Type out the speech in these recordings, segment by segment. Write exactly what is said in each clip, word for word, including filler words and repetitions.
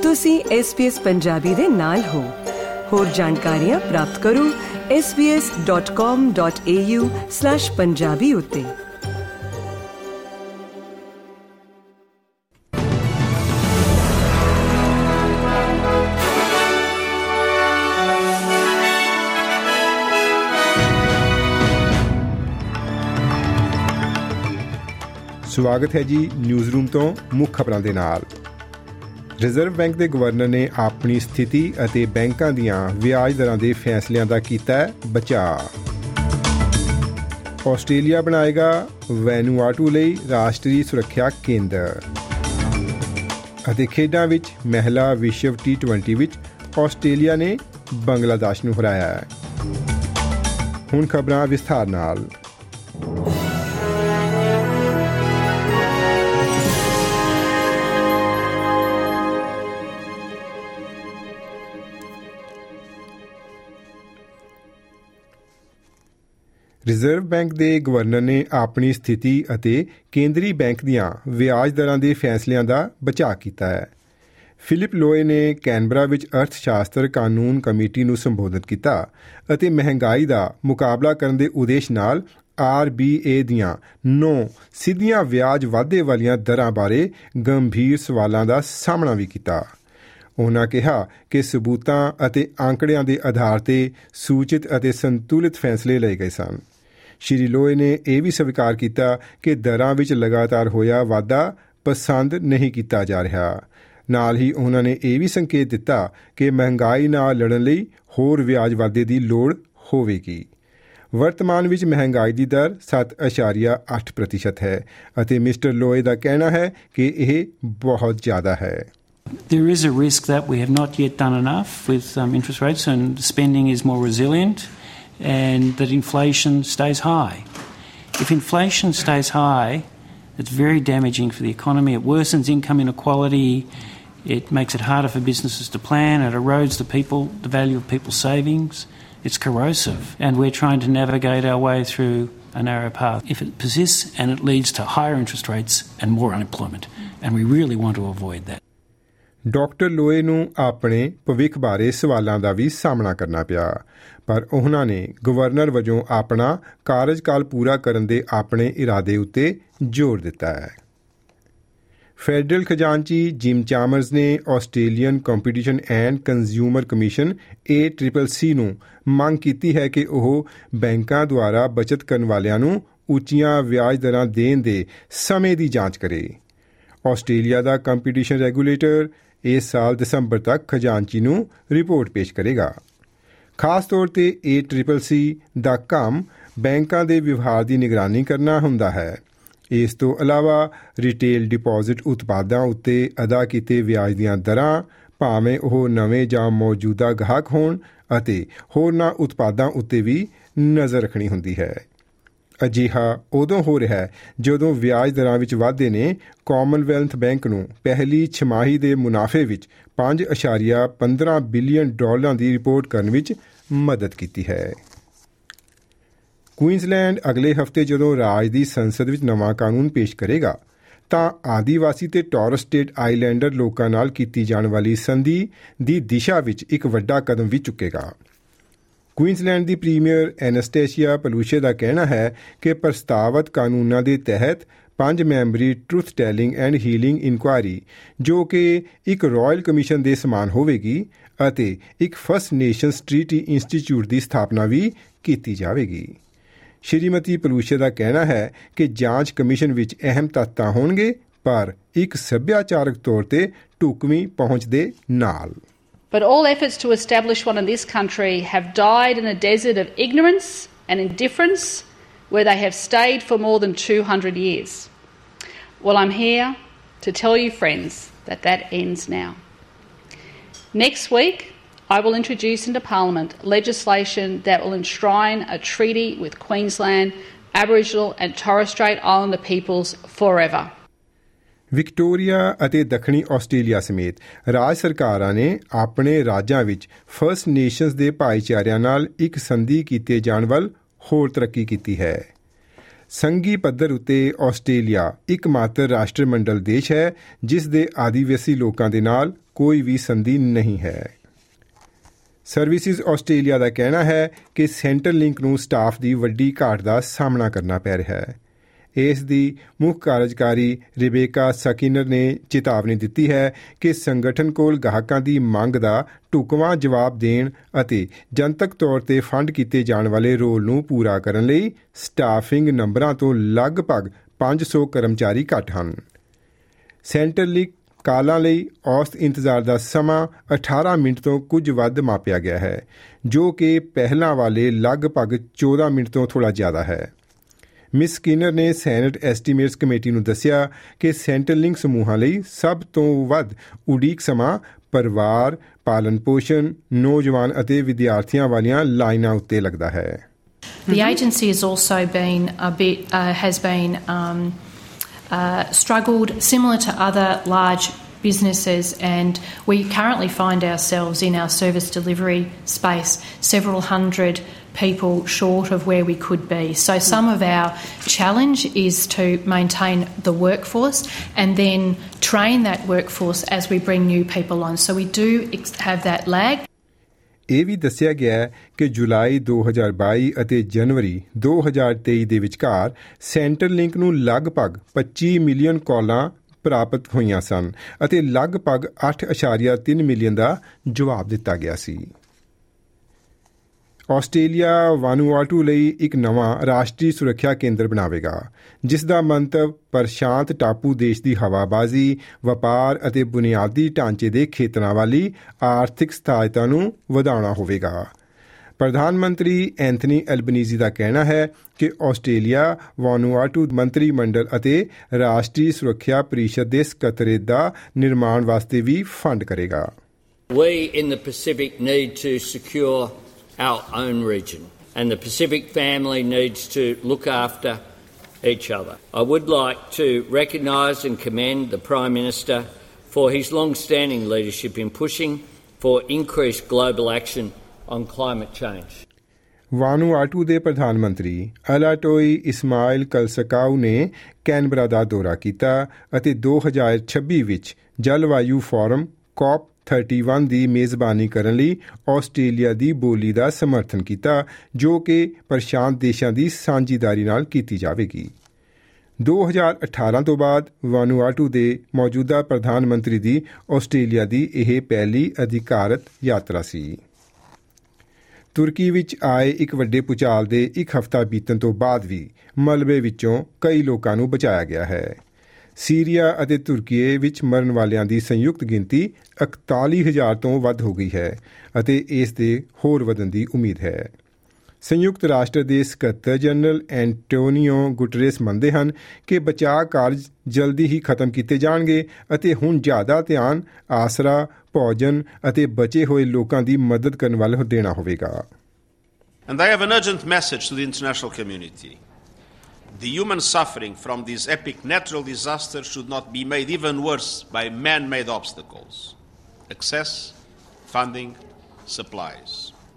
ਤੁਸੀਂ S B S Punjabi ਦੇ ਨਾਲ ਹੋ। ਹੋਰ ਜਾਣਕਾਰੀਆਂ ਪ੍ਰਾਪਤ ਕਰੋ S B S dot com dot A U slash Punjabi ਉੱਤੇ। ਸਵਾਗਤ ਹੈ ਜੀ ਨਿਊਜ਼ ਰੂਮ ਤੋਂ ਮੁੱਖ ਖਬਰਾਂ ਦੇ ਨਾਲ। ਰਿਜ਼ਰਵ ਬੈਂਕ ਦੇ ਗਵਰਨਰ ਨੇ ਆਪਣੀ ਸਥਿਤੀ ਅਤੇ ਬੈਂਕਾਂ ਦੀਆਂ ਵਿਆਜ ਦਰਾਂ ਦੇ ਫੈਸਲਿਆਂ ਦਾ ਕੀਤਾ ਬਚਾਅ। ਆਸਟ੍ਰੇਲੀਆ ਬਣਾਏਗਾ ਵੈਨੂਆਟੂ ਲਈ ਰਾਸ਼ਟਰੀ ਸੁਰੱਖਿਆ ਕੇਂਦਰ। ਅਤੇ ਖੇਡਾਂ ਵਿੱਚ ਮਹਿਲਾ ਵਿਸ਼ਵ ਟੀ ਟਵੈਂਟੀ ਵਿੱਚ ਆਸਟ੍ਰੇਲੀਆ ਨੇ ਬੰਗਲਾਦੇਸ਼ ਨੂੰ ਹਰਾਇਆ। ਹੁਣ ਖਬਰਾਂ ਵਿਸਥਾਰ ਨਾਲ। ਰਿਜ਼ਰਵ ਬੈਂਕ ਦੇ ਗਵਰਨਰ ਨੇ ਆਪਣੀ ਸਥਿਤੀ ਅਤੇ ਕੇਂਦਰੀ ਬੈਂਕ ਦੀਆਂ ਵਿਆਜ ਦਰਾਂ ਦੇ ਫੈਸਲਿਆਂ ਦਾ ਬਚਾਅ ਕੀਤਾ ਹੈ। ਫਿਲਿਪ ਲੋਏ ਨੇ ਕੈਨਬਰਾ ਵਿੱਚ ਅਰਥ ਸ਼ਾਸਤਰ ਕਾਨੂੰਨ ਕਮੇਟੀ ਨੂੰ ਸੰਬੋਧਨ ਕੀਤਾ ਅਤੇ ਮਹਿੰਗਾਈ ਦਾ ਮੁਕਾਬਲਾ ਕਰਨ ਦੇ ਉਦੇਸ਼ ਨਾਲ ਆਰ ਬੀ ਏ ਦੀਆਂ ਨੌ ਸਿੱਧੀਆਂ ਵਿਆਜ ਵਾਧੇ ਵਾਲੀਆਂ ਦਰਾਂ ਬਾਰੇ ਗੰਭੀਰ ਸਵਾਲਾਂ ਦਾ ਸਾਹਮਣਾ ਵੀ ਕੀਤਾ। ਉਨ੍ਹਾਂ ਕਿਹਾ ਕਿ ਸਬੂਤਾਂ ਅਤੇ ਆંકੜਿਆਂ ਦੇ ਆਧਾਰ ਤੇ ਸੂਚਿਤ ਅਤੇ ਸੰਤੁਲਿਤ ਫੈਸਲੇ ਲਏ ਗਏ ਸਨ। ਸ਼੍ਰੀ ਲੋਏ ਨੇ ਇਹ ਵੀ ਸਵੀਕਾਰ ਕੀਤਾ ਕਿ ਦਰਾਂ ਵਿੱਚ ਲਗਾਤਾਰ ਹੋਇਆ ਵਾਧਾ ਪਸੰਦ ਨਹੀਂ ਕੀਤਾ ਜਾ ਰਿਹਾ। ਨਾਲ ਹੀ ਉਹਨਾਂ ਨੇ ਇਹ ਵੀ ਸੰਕੇਤ ਦਿੱਤਾ ਕਿ ਮਹਿੰਗਾਈ ਨਾਲ ਲੜਨ ਲਈ ਹੋਰ ਵਿਆਜ ਵਾਧੇ ਦੀ ਲੋੜ ਹੋਵੇਗੀ। ਵਰਤਮਾਨ ਵਿੱਚ ਮਹਿੰਗਾਈ ਦੀ ਦਰ ਸੱਤ ਅਸ਼ਾਰੀਆ ਅੱਠ ਪ੍ਰਤੀਸ਼ਤ ਹੈ ਅਤੇ ਮਿਸਟਰ ਲੋਏ ਦਾ ਕਹਿਣਾ ਹੈ ਕਿ ਇਹ ਬਹੁਤ ਜ਼ਿਆਦਾ ਹੈ। There is a risk that we have not yet done enough with um, interest rates and spending is more resilient and that inflation stays high. If inflation stays high, it's very damaging for the economy. It worsens income inequality. It makes it harder for businesses to plan. It erodes the people, the value of people's savings. It's corrosive and we're trying to navigate our way through a narrow path. If it persists and it leads to higher interest rates and more unemployment, and we really want to avoid that. Doctor Loy ਨੂੰ ਆਪਣੇ ਭਵਿੱਖ ਬਾਰੇ ਸਵਾਲਾਂ ਦਾ ਵੀ ਸਾਹਮਣਾ ਕਰਨਾ ਪਿਆ, ਪਰ ਉਹਨਾਂ ਨੇ ਗਵਰਨਰ ਵਜੋਂ ਆਪਣਾ ਕਾਰਜਕਾਲ ਪੂਰਾ ਕਰਨ ਦੇ ਆਪਣੇ ਇਰਾਦੇ ਉੱਤੇ ਜ਼ੋਰ ਦਿੱਤਾ ਹੈ। ਫੈਡਰਲ ਖਜ਼ਾਨਚੀ ਜਿਮ ਚਾਮਰਜ਼ ਨੇ Australian Competition and Consumer Commission A triple C ਨੂੰ ਮੰਗ ਕੀਤੀ ਹੈ ਕਿ ਉਹ ਬੈਂਕਾਂ ਦੁਆਰਾ ਬਚਤ ਕਰਨ ਵਾਲਿਆਂ ਨੂੰ ਉੱਚੀਆਂ ਵਿਆਜ ਦਰਾਂ ਦੇਣ ਦੇ ਸਮੇਂ ਦੀ ਜਾਂਚ ਕਰੇ। ਆਸਟ੍ਰੇਲੀਆ ਦਾ ਕੰਪੀਟੀਸ਼ਨ ਰੈਗੂਲੇਟਰ ਇਸ ਸਾਲ ਦਸੰਬਰ ਤੱਕ ਖਜ਼ਾਨਚੀ ਨੂੰ ਰਿਪੋਰਟ ਪੇਸ਼ ਕਰੇਗਾ। ਖਾਸ ਤੌਰ ਤੇ ਏ ਟ੍ਰਿਪਲ ਸੀ ਦਾ ਕੰਮ ਬੈਂਕਾਂ ਦੇ ਵਿਵਹਾਰ ਦੀ ਨਿਗਰਾਨੀ ਕਰਨਾ ਹੁੰਦਾ ਹੈ। ਇਸ ਤੋਂ ਇਲਾਵਾ ਰਿਟੇਲ ਡਿਪੋਜ਼ਿਟ ਉਤਪਾਦਾਂ ਉੱਤੇ ਅਦਾ ਕੀਤੇ ਵਿਆਜ ਦੀਆਂ ਦਰਾਂ, ਭਾਵੇਂ ਉਹ ਨਵੇਂ ਜਾਂ ਮੌਜੂਦਾ ਗਾਹਕ ਹੋਣ, ਅਤੇ ਹੋਰਨਾਂ ਉਤਪਾਦਾਂ ਉੱਤੇ ਵੀ ਨਜ਼ਰ ਰੱਖਣੀ ਹੁੰਦੀ ਹੈ। ਅਜਿਹਾ ਉਦੋਂ ਹੋ ਰਿਹਾ ਹੈ ਜਦੋਂ ਵਿਆਜ ਦਰਾਂ ਵਿੱਚ ਵਾਧੇ ਨੇ ਕਾਮਨਵੈਲਥ ਬੈਂਕ ਨੂੰ ਪਹਿਲੀ ਛਮਾਹੀ ਦੇ ਮੁਨਾਫੇ ਵਿੱਚ ਪੰਜ ਅਸ਼ਾਰੀਆ ਪੰਦਰਾਂ ਬਿਲੀਅਨ ਡਾਲਰਾਂ ਦੀ ਰਿਪੋਰਟ ਕਰਨ ਵਿੱਚ ਮਦਦ ਕੀਤੀ ਹੈ। ਕੁਈਨਜ਼ਲੈਂਡ ਅਗਲੇ ਹਫ਼ਤੇ ਜਦੋਂ ਰਾਜ ਦੀ ਸੰਸਦ ਵਿੱਚ ਨਵਾਂ ਕਾਨੂੰਨ ਪੇਸ਼ ਕਰੇਗਾ ਤਾਂ ਆਦੀਵਾਸੀ ਤੇ ਟੋਰਸ ਸਟੇਟ ਆਈਲੈਂਡਰ ਲੋਕਾਂ ਨਾਲ ਕੀਤੀ ਜਾਣ ਵਾਲੀ ਸੰਧੀ ਦੀ ਦਿਸ਼ਾ ਵਿੱਚ ਇੱਕ ਵੱਡਾ ਕਦਮ ਵੀ ਚੁੱਕੇਗਾ। ਕੁਈਨਜ਼ਲੈਂਡ ਦੀ ਪ੍ਰੀਮੀਅਰ ਐਨਸਟੇਸ਼ੀਆ ਪਲੂਸ਼ੇ ਦਾ ਕਹਿਣਾ ਹੈ ਕਿ ਪ੍ਰਸਤਾਵਤ ਕਾਨੂੰਨਾਂ ਦੇ ਤਹਿਤ ਪੰਜ ਮੈਂਬਰੀ truth telling and healing inquiry, ਜੋ ਕਿ ਇੱਕ ਰਾਇਲ ਕਮਿਸ਼ਨ ਦੇ ਸਮਾਨ ਹੋਵੇਗੀ, ਅਤੇ ਇੱਕ ਫਸਟ ਨੇਸ਼ਨਸ ਟ੍ਰੀਟੀ ਇੰਸਟੀਚਿਊਟ ਦੀ ਸਥਾਪਨਾ ਵੀ ਕੀਤੀ ਜਾਵੇਗੀ। ਸ਼੍ਰੀਮਤੀ ਪਲੂਸ਼ੇ ਦਾ ਕਹਿਣਾ ਹੈ ਕਿ ਜਾਂਚ ਕਮਿਸ਼ਨ ਵਿੱਚ ਅਹਿਮ ਤੱਤ ਤਾਂ ਹੋਣਗੇ, ਪਰ ਇੱਕ ਸੱਭਿਆਚਾਰਕ ਤੌਰ ਤੇ ਢੁਕਵੀਂ ਪਹੁੰਚ ਦੇ ਨਾਲ। But all efforts to establish one in this country have died in a desert of ignorance and indifference where they have stayed for more than two hundred years. Well, I'm here to tell you, friends, that that ends now. Next week, I will introduce into Parliament legislation that will enshrine a treaty with Queensland, Aboriginal and Torres Strait Islander peoples forever. Victoria ਅਤੇ ਦੱਖਣੀ Australia ਸਮੇਤ ਰਾਜ ਸਰਕਾਰਾਂ ਨੇ ਆਪਣੇ ਰਾਜਾਂ ਵਿੱਚ first nations ਦੇ ਭਾਈਚਾਰਿਆਂ ਨਾਲ ਇੱਕ ਸੰਧੀ ਕੀਤੇ ਜਾਣ ਵੱਲ ਹੋਰ ਤਰੱਕੀ ਕੀਤੀ ਹੈ। ਸੰਘੀ ਪੱਧਰ ਉੱਤੇ ਆਸਟ੍ਰੇਲੀਆ ਇੱਕ ਮਾਤਰ ਰਾਸ਼ਟਰਮੰਡਲ ਦੇਸ਼ ਹੈ ਜਿਸ ਦੇ ਆਦੀਵਾਸੀ ਲੋਕਾਂ ਦੇ ਨਾਲ ਕੋਈ ਵੀ ਸੰਧੀ ਨਹੀਂ ਹੈ। ਸਰਵਿਸਿਜ਼ ਆਸਟ੍ਰੇਲੀਆ ਦਾ ਕਹਿਣਾ ਹੈ ਕਿ ਸੈਂਟਰਲਿੰਕ ਨੂੰ ਸਟਾਫ ਦੀ ਵੱਡੀ ਘਾਟ ਦਾ ਸਾਹਮਣਾ ਕਰਨਾ ਪੈ ਰਿਹਾ ਹੈ। ਇਸ ਦੀ ਮੁੱਖ ਕਾਰਜਕਾਰੀ ਰਿਬੇਕਾ ਸਕਿਨਰ ਨੇ ਚੇਤਾਵਨੀ ਦਿੱਤੀ ਹੈ ਕਿ ਸੰਗਠਨ ਕੋਲ ਗਾਹਕਾਂ ਦੀ ਮੰਗ ਦਾ ਢੁਕਵਾਂ ਜਵਾਬ ਦੇਣ ਅਤੇ ਜਨਤਕ ਤੌਰ ਤੇ ਫੰਡ ਕੀਤੇ ਜਾਣ ਵਾਲੇ ਰੋਲ ਨੂੰ ਪੂਰਾ ਕਰਨ ਲਈ ਸਟਾਫਿੰਗ ਨੰਬਰਾਂ ਤੋਂ ਲਗਭਗ ਪੰਜ ਸੌ ਕਰਮਚਾਰੀ ਘੱਟ ਹਨ। ਸੈਂਟਰਲਿੰਕ ਕਾਲਾਂ ਲਈ ਔਸਤ ਇੰਤਜ਼ਾਰ ਦਾ ਸਮਾਂ ਅਠਾਰਾਂ ਮਿੰਟ ਤੋਂ ਕੁਝ ਵੱਧ ਮਾਪਿਆ ਗਿਆ ਹੈ, ਜੋ ਕਿ ਪਹਿਲਾਂ ਵਾਲੇ ਲਗਭਗ ਚੌਦਾਂ ਮਿੰਟ ਤੋਂ ਥੋੜ੍ਹਾ ਜ਼ਿਆਦਾ ਹੈ। ਮਿਸ ਸਕਿਨਰ ਨੇ ਸੈਨੇਟ ਐਸਟੀਮੇਟਸ ਕਮੇਟੀ ਨੂੰ ਦੱਸਿਆ ਕਿ ਸੈਂਟਰਲਿੰਕ ਸਮੂਹਾਂ ਲਈ ਸਭ ਤੋਂ ਵੱਧ ਉਡੀਕ ਸਮਾਂ ਪਰਿਵਾਰ, ਪਾਲਣ ਪੋਸ਼ਣ, ਨੌਜਵਾਨ ਅਤੇ ਵਿਦਿਆਰਥੀਆਂ ਵਾਲੀਆਂ ਲਾਈਨਾਂ ਉੱਤੇ ਲੱਗਦਾ ਹੈ। The agency has also been a bit uh, has been um, uh, struggled similar to other large businesses, and we currently find ourselves in our service delivery space several hundred people short of where we could be. So some of our challenge is to maintain the workforce and then train that workforce as we bring new people on. So we do have that lag. ਇਹ ਵੀ ਦੱਸਿਆ ਗਿਆ ਹੈ ਕਿ ਜੁਲਾਈ ਦੋ ਹਜ਼ਾਰ ਬਾਈ ਅਤੇ ਜਨਵਰੀ ਦੋ ਹਜ਼ਾਰ ਤੇਈ ਦੇ ਵਿਚਕਾਰ ਸੈਂਟਰਲਿੰਕ ਨੂੰ ਲਗਭਗ ਪੱਚੀ ਮਿਲੀਅਨ ਕਾਲਾਂ ਪ੍ਰਾਪਤ ਹੋਈਆਂ ਸਨ ਅਤੇ ਲਗਭਗ ਅੱਠ ਇਸ਼ਾਰੀਆ ਤਿੰਨ ਮਿਲੀਅਨ ਦਾ ਜਵਾਬ ਦਿੱਤਾ ਗਿਆ ਸੀ। ਆਸਟ੍ਰੇਲੀਆ ਵਾਨੂਆਟੂ ਲਈ ਇੱਕ ਨਵਾਂ ਰਾਸ਼ਟਰੀ ਸੁਰੱਖਿਆ ਕੇਂਦਰ ਬਣਾਵੇਗਾ, ਜਿਸ ਦਾ ਮੰਤਵ ਪ੍ਰਸ਼ਾਂਤ ਟਾਪੂ ਦੇਸ਼ ਦੀ ਹਵਾਬਾਜ਼ੀ, ਵਪਾਰ ਅਤੇ ਬੁਨਿਆਦੀ ਢਾਂਚੇ ਦੇ ਖੇਤਰਾਂ ਵਾਲੀ ਆਰਥਿਕ ਸਥਾਇਤਾ ਨੂੰ ਵਧਾਉਣਾ ਹੋਵੇਗਾ। ਪ੍ਰਧਾਨ ਮੰਤਰੀ ਐਂਥਨੀ ਐਲਬਨੀਜ਼ੀ ਦਾ ਕਹਿਣਾ ਹੈ ਕਿ ਆਸਟ੍ਰੇਲੀਆ ਵਾਨੂਆਟੂ ਮੰਤਰੀ ਮੰਡਲ ਅਤੇ ਰਾਸ਼ਟਰੀ ਸੁਰੱਖਿਆ ਪਰਿਸ਼ਦ ਦੇ ਸਕੱਤਰੇਤ ਦਾ ਨਿਰਮਾਣ ਵਾਸਤੇ ਵੀ ਫੰਡ ਕਰੇਗਾ। We in the Pacific need to secure our own region, and the Pacific family needs to look after each other. I would like to recognise and commend the Prime Minister for his long-standing leadership in pushing for increased global action on climate change. Vanuatu ਦੇ ਪ੍ਰਧਾਨ ਮੰਤਰੀ ਅਲਾਟੋਈ ਇਸਮਾਇਲ ਕਲਸਕਾਊ ਨੇ Canberra ਦਾ ਦੌਰਾ ਕੀਤਾ ਅਤੇ ਦੋ ਹਜ਼ਾਰ ਛੱਬੀ ਵਿੱਚ ਜਲਵਾਯੂ ਫੋਰਮ ਕੌਪ ਇਕੱਤੀ ਦੀ ਮੇਜ਼ਬਾਨੀ ਕਰਨ ਲਈ ਆਸਟ੍ਰੇਲੀਆ ਦੀ ਬੋਲੀ ਦਾ ਸਮਰਥਨ ਕੀਤਾ, ਜੋ ਕਿ ਪ੍ਰਸ਼ਾਂਤ ਦੇਸ਼ਾਂ ਦੀ ਸਾਂਝੀਦਾਰੀ ਨਾਲ ਕੀਤੀ ਜਾਵੇਗੀ। ਦੋ ਹਜ਼ਾਰ ਅਠਾਰਾਂ ਤੋਂ ਬਾਅਦ ਵਾਨੂਆਟੂ ਦੇ ਮੌਜੂਦਾ ਪ੍ਰਧਾਨ ਮੰਤਰੀ ਦੀ ਆਸਟ੍ਰੇਲੀਆ ਦੀ ਇਹ ਪਹਿਲੀ ਅਧਿਕਾਰਤ ਯਾਤਰਾ ਸੀ। ਤੁਰਕੀ ਵਿੱਚ ਆਏ ਇੱਕ ਵੱਡੇ ਭੂਚਾਲ ਦੇ ਇੱਕ ਹਫ਼ਤਾ ਬੀਤਣ ਤੋਂ ਬਾਅਦ ਵੀ ਮਲਬੇ ਵਿੱਚੋਂ ਕਈ ਲੋਕਾਂ ਨੂੰ ਬਚਾਇਆ ਗਿਆ ਹੈ। ਸੀਰੀਆ ਅਤੇ ਤੁਰਕੀ ਵਿੱਚ ਮਰਨ ਵਾਲਿਆਂ ਦੀ ਸੰਯੁਕਤ ਗਿਣਤੀ ਇਕਤਾਲੀ ਹਜ਼ਾਰ ਤੋਂ ਵੱਧ ਹੋ ਗਈ ਹੈ ਅਤੇ ਇਸ ਦੇ ਹੋਰ ਵਧਣ ਦੀ ਉਮੀਦ ਹੈ। ਸੰਯੁਕਤ ਰਾਸ਼ਟਰ ਦੇ ਸਕੱਤਰ ਜਨਰਲ ਐਂਟੋਨੀਓ ਗੁਟਰੇਸ ਮੰਨਦੇ ਹਨ ਕਿ ਬਚਾਅ ਕਾਰਜ ਜਲਦੀ ਹੀ ਖਤਮ ਕੀਤੇ ਜਾਣਗੇ ਅਤੇ ਹੁਣ ਜ਼ਿਆਦਾ ਧਿਆਨ ਆਸਰਾ, ਭੋਜਨ ਅਤੇ ਬਚੇ ਹੋਏ ਲੋਕਾਂ ਦੀ ਮਦਦ ਕਰਨ ਵੱਲ ਦੇਣਾ ਹੋਵੇਗਾ। And I have an urgent message to the international community. The human suffering from these epic natural disasters should not be made even worse by man-made obstacles. Access, funding, supplies.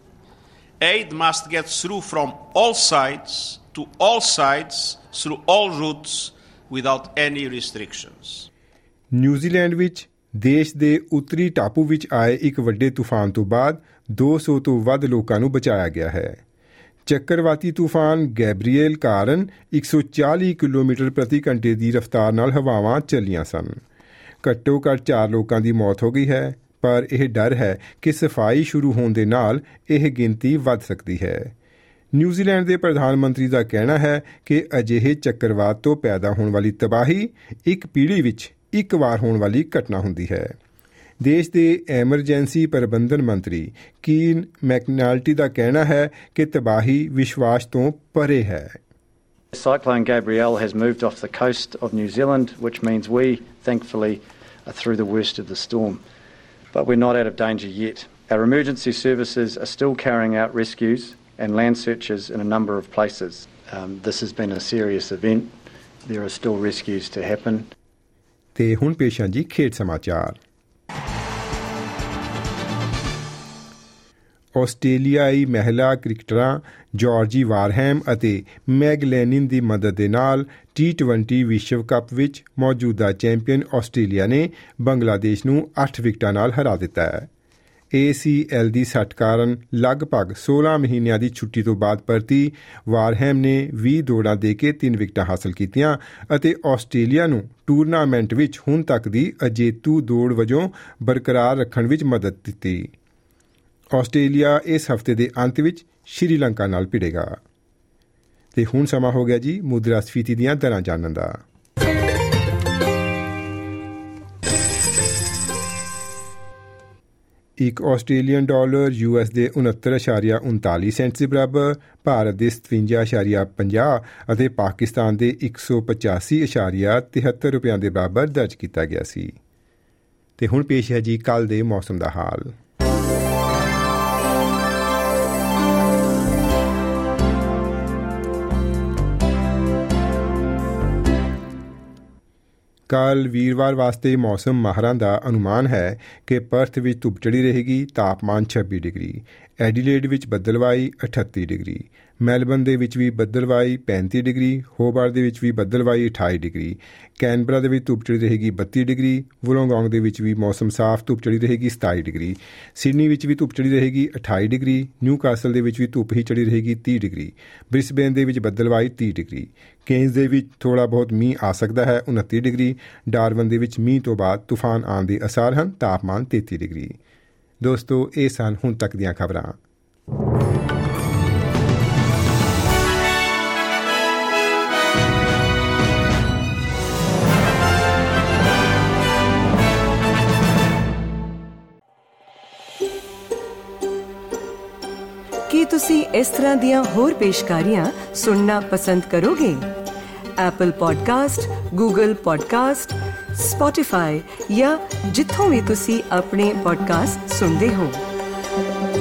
Aid must get through from all sides, to all sides, through all routes, without any restrictions. New Zealand ਵਿੱਚ ਦੇਸ਼ ਦੇ ਉੱਤਰੀ ਟਾਪੂ ਵਿੱਚ ਆਏ ਇੱਕ ਵੱਡੇ ਤੂਫਾਨ ਤੋਂ ਬਾਅਦ ਦੋ ਸੌ ਤੋਂ ਵੱਧ ਲੋਕਾਂ ਨੂੰ ਬਚਾਇਆ ਗਿਆ ਹੈ। ਚੱਕਰਵਾਤੀ ਤੂਫਾਨ ਗੈਬਰੀਏਲ ਕਾਰਨ ਇੱਕ ਸੌ ਚਾਲੀ ਕਿਲੋਮੀਟਰ ਪ੍ਰਤੀ ਘੰਟੇ ਦੀ ਰਫ਼ਤਾਰ ਨਾਲ ਹਵਾਵਾਂ ਚੱਲੀਆਂ ਸਨ। ਘੱਟੋ ਘੱਟ ਚਾਰ ਲੋਕਾਂ ਦੀ ਮੌਤ ਹੋ ਗਈ ਹੈ, ਪਰ ਇਹ ਡਰ ਹੈ ਕਿ ਸਫਾਈ ਸ਼ੁਰੂ ਹੋਣ ਦੇ ਨਾਲ ਇਹ ਗਿਣਤੀ ਵੱਧ ਸਕਦੀ ਹੈ। ਨਿਊਜ਼ੀਲੈਂਡ ਦੇ ਪ੍ਰਧਾਨ ਮੰਤਰੀ ਦਾ ਕਹਿਣਾ ਹੈ ਕਿ ਅਜਿਹੇ ਚੱਕਰਵਾਤ ਤੋਂ ਪੈਦਾ ਹੋਣ ਵਾਲੀ ਤਬਾਹੀ ਇੱਕ ਪੀੜ੍ਹੀ ਵਿੱਚ ਇੱਕ ਵਾਰ ਹੋਣ ਵਾਲੀ ਘਟਨਾ ਹੁੰਦੀ ਹੈ। ਦੇਸ਼ ਦੇ ਐਮਰਜੈਂਸੀ ਪ੍ਰਬੰਧਨ ਮੰਤਰੀ ਕੀਨ ਮੈਕਨਾਲਟੀ ਦਾ ਕਹਿਣਾ ਹੈ ਕਿ ਤਬਾਹੀ ਵਿਸ਼ਵਾਸ ਤੋਂ ਪਰੇ ਹੈ। Cyclone Gabrielle has moved off the coast of New Zealand, which means we, thankfully, are through the worst of the storm. But we're not out of danger yet. Our emergency services are still carrying out rescues and land searches in a number of places. Um, this has been a serious event. There are still rescues to happen. ਤੇ ਹੁਣ ਪੇਸ਼ਾਂ ਜੀ ਖੇਡ ਸਮਾਚਾਰ। ਆਸਟ੍ਰੇਲੀਆਈ ਮਹਿਲਾ ਕ੍ਰਿਕਟਰਾਂ Georgie ਵਾਰਹੈਮ ਅਤੇ mag Lenin ਦੀ ਮਦਦ ਦੇ ਨਾਲ ਟੀ ਟਵੈਂਟੀ ਵਿਸ਼ਵ ਕੱਪ ਵਿੱਚ ਮੌਜੂਦਾ ਚੈਂਪੀਅਨ ਆਸਟ੍ਰੇਲੀਆ ਨੇ ਬੰਗਲਾਦੇਸ਼ ਨੂੰ ਅੱਠ ਵਿਕਟਾਂ ਨਾਲ ਹਰਾ ਦਿੱਤਾ ਹੈ। ਏ ਸੀ ਐਲ ਦੀ ਸੱਟ ਕਾਰਨ ਲਗਭਗ ਸੋਲਾਂ ਮਹੀਨਿਆਂ ਦੀ ਛੁੱਟੀ ਤੋਂ ਬਾਅਦ ਪਰਤੀ ਵਾਰਹੈਮ ਨੇ ਵੀਹ ਦੌੜਾਂ ਦੇ ਕੇ ਤਿੰਨ ਵਿਕਟਾਂ ਹਾਸਲ ਕੀਤੀਆਂ ਅਤੇ ਆਸਟ੍ਰੇਲੀਆ ਨੂੰ ਟੂਰਨਾਮੈਂਟ ਵਿੱਚ ਹੁਣ ਤੱਕ ਦੀ ਅਜੇਤੂ ਦੌੜ ਵਜੋਂ ਬਰਕਰਾਰ ਰੱਖਣ ਵਿੱਚ ਮਦਦ ਦਿੱਤੀ। ਆਸਟ੍ਰੇਲੀਆ ਇਸ ਹਫ਼ਤੇ ਦੇ ਅੰਤ ਵਿੱਚ ਸ਼੍ਰੀਲੰਕਾ ਨਾਲ ਭਿੜੇਗਾ। ਤੇ ਹੁਣ ਸਮਾਂ ਹੋ ਗਿਆ ਜੀ ਮੁਦਰਾ ਸਫੀਤੀ ਦੀਆਂ ਦਰਾਂ ਜਾਣਨ ਦਾ। ਇੱਕ ਆਸਟ੍ਰੇਲੀਅਨ ਡਾਲਰ ਯੂ ਐਸ ਦੇ ਉਨੱਤਰ ਇਸ਼ਾਰੀਆ ਉਨਤਾਲੀ ਸੈਂਟਸ ਦੇ ਬਰਾਬਰ, ਭਾਰਤ ਦੇ ਸਤਵੰਜਾ ਇਸ਼ਾਰੀਆ ਪੰਜਾਹ ਅਤੇ ਪਾਕਿਸਤਾਨ ਦੇ ਇੱਕ ਸੌ ਪਚਾਸੀ ਇਸ਼ਾਰੀਆ ਤਿਹੱਤਰ ਰੁਪਇਆਂ ਦੇ ਬਰਾਬਰ ਦਰਜ ਕੀਤਾ ਗਿਆ ਸੀ। ਤੇ ਹੁਣ ਪੇਸ਼ ਹੈ ਜੀ ਕੱਲ੍ਹ ਦੇ ਮੌਸਮ ਦਾ ਹਾਲ। ਕੱਲ੍ਹ ਵੀਰਵਾਰ ਵਾਸਤੇ ਮੌਸਮ ਮਾਹਰਾਂ ਦਾ ਅਨੁਮਾਨ ਹੈ ਕਿ ਪਰਥ ਵਿੱਚ ਧੁੱਪ ਚੜ੍ਹੀ ਰਹੇਗੀ, ਤਾਪਮਾਨ ਛੱਬੀ ਡਿਗਰੀ, ਐਡੀਲੇਡ ਵਿੱਚ ਬੱਦਲਵਾਈ ਅਠੱਤੀ ਡਿਗਰੀ, ਮੈਲਬਨ ਦੇ ਵਿੱਚ ਵੀ ਬੱਦਲਵਾਈ ਪੈਂਤੀ ਡਿਗਰੀ, ਹੋਬਾਰਟ ਦੇ ਵਿੱਚ ਵੀ ਬੱਦਲਵਾਈ ਅਠਾਈ ਡਿਗਰੀ, ਕੈਨਬਰਾ ਦੇ ਵਿੱਚ ਧੁੱਪ ਚੜ੍ਹੀ ਰਹੇਗੀ ਬੱਤੀ ਡਿਗਰੀ, ਵੁਲੋਂਗੋਂਗ ਦੇ ਵਿੱਚ ਵੀ ਮੌਸਮ ਸਾਫ਼ ਧੁੱਪ ਚੜ੍ਹੀ ਰਹੇਗੀ ਸਤਾਈ ਡਿਗਰੀ, ਸਿਡਨੀ ਵਿੱਚ ਵੀ ਧੁੱਪ ਚੜ੍ਹੀ ਰਹੇਗੀ ਅਠਾਈ ਡਿਗਰੀ, ਨਿਊਕਾਸਲ ਦੇ ਵਿੱਚ ਵੀ ਧੁੱਪ ਹੀ ਚੜ੍ਹੀ ਰਹੇਗੀ ਤੀਹ ਡਿਗਰੀ, ਬ੍ਰਿਸਬੇਨ ਦੇ ਵਿੱਚ ਬੱਦਲਵਾਈ ਤੀਹ ਡਿਗਰੀ, ਕੇਨਜ਼ ਦੇ ਵਿੱਚ ਥੋੜ੍ਹਾ ਬਹੁਤ ਮੀਂਹ ਆ ਸਕਦਾ ਹੈ ਉਨੱਤੀ ਡਿਗਰੀ, ਡਾਰਵਨ ਦੇ ਵਿੱਚ ਮੀਂਹ ਤੋਂ ਬਾਅਦ ਤੂਫਾਨ ਆਉਣ ਦੇ ਅਸਾਰ ਹਨ, ਤਾਪਮਾਨ ਤੇਤੀ ਡਿਗਰੀ। ਦੋਸਤੋ ਇਹ ਸਨ ਹੁਣ ਤੱਕ ਦੀਆਂ ਖਬਰਾਂ। ਕੀ ਤੁਸੀਂ ਇਸ ਤਰ੍ਹਾਂ ਦੀਆਂ ਹੋਰ ਪੇਸ਼ਕਾਰੀਆਂ ਸੁਣਨਾ ਪਸੰਦ ਕਰੋਗੇ? Apple podcast, Google podcast, Spotify ਜਾਂ ਜਿੱਥੋਂ ਵੀ ਤੁਸੀਂ ਆਪਣੇ ਪੋਡਕਾਸਟ ਸੁਣਦੇ ਹੋ।